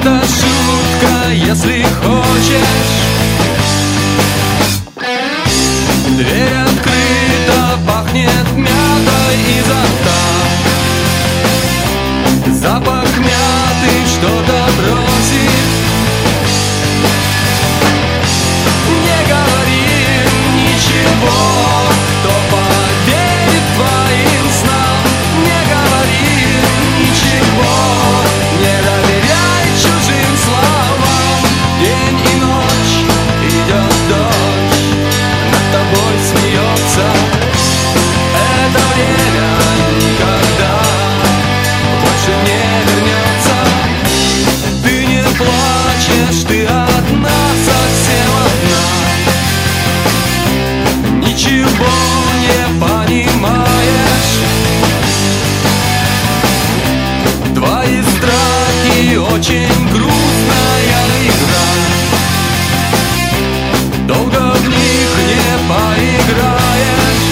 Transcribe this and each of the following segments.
Это шутка, если хочешь. Дверь открыта, пахнет мятой изо рта. Запах мяты что-то бросит. Не говори ничего, кто поверит твоим снам. Не говори ничего, не доверяй чужим словам. День и ночь, идет дождь, над тобой смеется. Это время никогда больше не вернется. Ты не плачешь, ты одна, совсем одна. Ничего не понимаешь. Твои страхи очень грустная игра. Долго в них не поиграешь.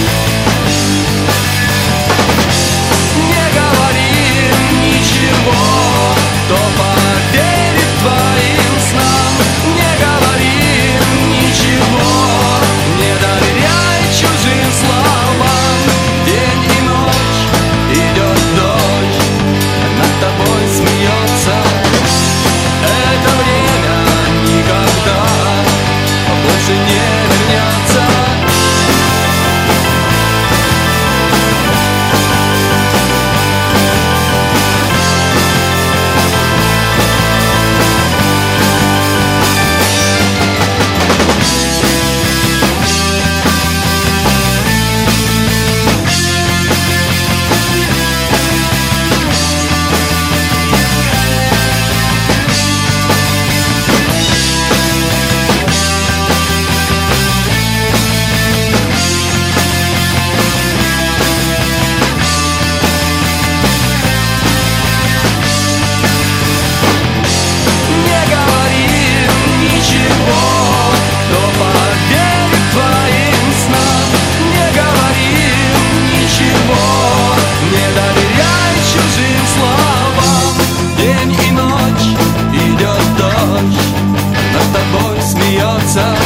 Не говори ничего, кто поверит твоим снам. Не говори ничего, не доверяй чужим словам. День и ночь, идет дождь, над тобой смеется. Это время никогда больше не вернется. Не говори ничего, кто поверит твоим снам. Не говори ничего, не доверяй чужим словам. День и ночь, идет дождь, над тобой смеется.